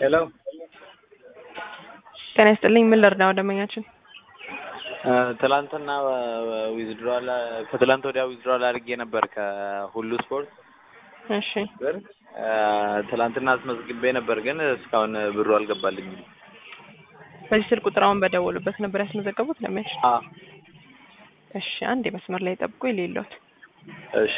ሄሎ ጤና ይስጥልኝ። ምን ልርዳው ደንበኛችን? ትላንትና ዊዝድሮዋል ከትላንት ወዲያ ዊዝድሮዋል አድርጌ ነበር ከሁሉ ስፖርት። እሺ ብር ትላንትና አስመዝግቤ ነበር ግን እስካሁን ብሩ አልገባልኝም። በዚህ ስልክ ቁጥራውን በደወሉበት ነበር ያስመዘገቡት ደንበኛችን? እሺ አንዴ መስመር ላይ ጠብቁ ይሌሎት። እሺ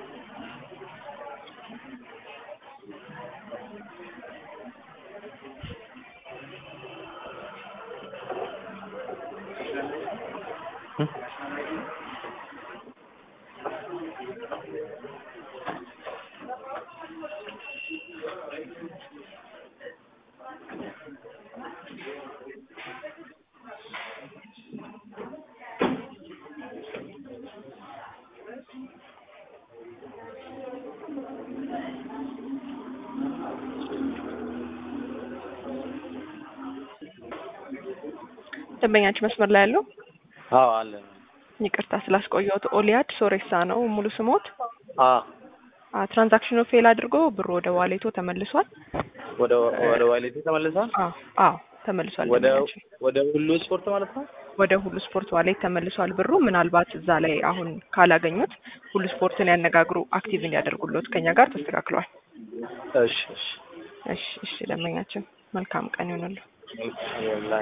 ደንበኛችን መስመር ላይ ያለው? አዎ አለ። ይቅርታ ስላስቆየሁት። ኦሊያድ ሶሬሳ ነው ሙሉ ስሞት? አዎ ትራንዛክሽኑ ፌል አድርጎ ብሩ ወደ ዋሌቶ ተመልሷል። ወደ ዋሌቱ ተመልሷል? አዎ ተመልሷል። ወደ ሁሉ ስፖርት ማለት ነው? ወደ ሁሉ ስፖርት ዋሌት ተመልሷል ብሩ። ምናልባት እዛ ላይ አሁን ካላገኙት ሁሉ ስፖርትን ያነጋግሩ፣ አክቲቭ እንዲያደርጉልዎት። ከኛ ጋር ተስተካክሏል። እሺ እሺ ደንበኛችን መልካም ቀን ይሁንልዎ።